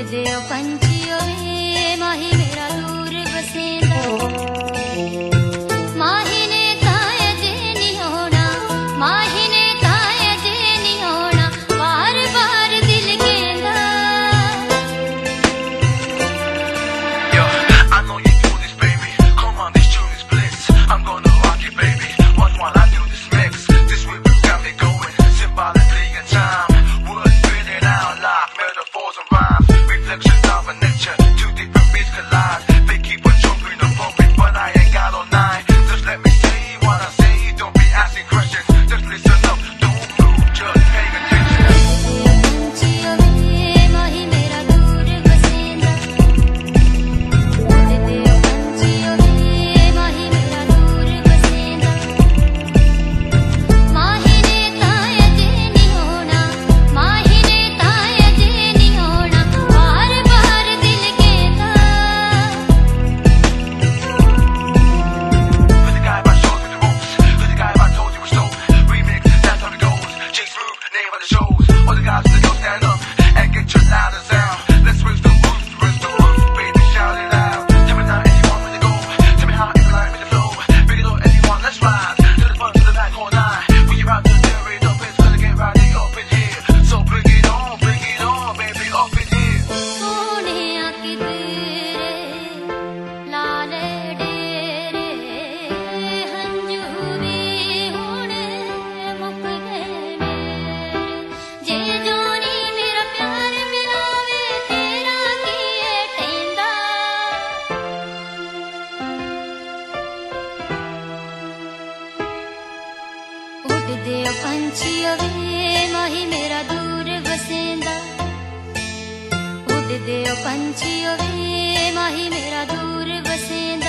उड़दे ओ पंछियों वे माही मेरा दूर बसेंदा माही ने ताए जे नी होना माही ने ताए जे नी होना बार बार दिल कहंदा Yo, I know you do this baby. Come on, this tune is bliss. I'm gonna rock it baby. Watch while I do this mix. This whip got me going symbolically in time. Words spinning out like metaphors and rhymes. Reflections of a nature. Two different beats collide. They keep on jumping and bumping, but I ain't got all night. Just let me say what I say. Don't be asking questions. Just listen up. Don't move. Just pay attention. पंछियों वे माही मेरा दूर बसेंदा उड़दे ओ पंछियों वे माही मेरा दूर बसेंदा माही ने ताए जे नी होना माही ने ताए जे नी होना बार बार दिल कहंदा For the guy I showed you the ropes. For the guy I told you was dope. Remix, that's how it goes. Chase through, name of the shows. All the guys that go stand up and get your louder sound. Let's raise the roof, baby, shout it out. Tell me now if you want me to go. Tell me how if you like me to flow. Bring it on anyone, let's ride. To the front, to the back, all night. When you're out to tear it up, it's gonna get rowdy up in here. So bring it on, baby, up in here. सोने आके तेरे लाले डेरे हंजू भी होने मुक गए मेरे जे जोनी मेरा प्यार मिलावे तेरा किए टेंदा उड़दे ओ पंछियों वे माही मेरा दूर बसेंदा उड़दे ओ पंछियों वे माही मेरा दूर बसेंदा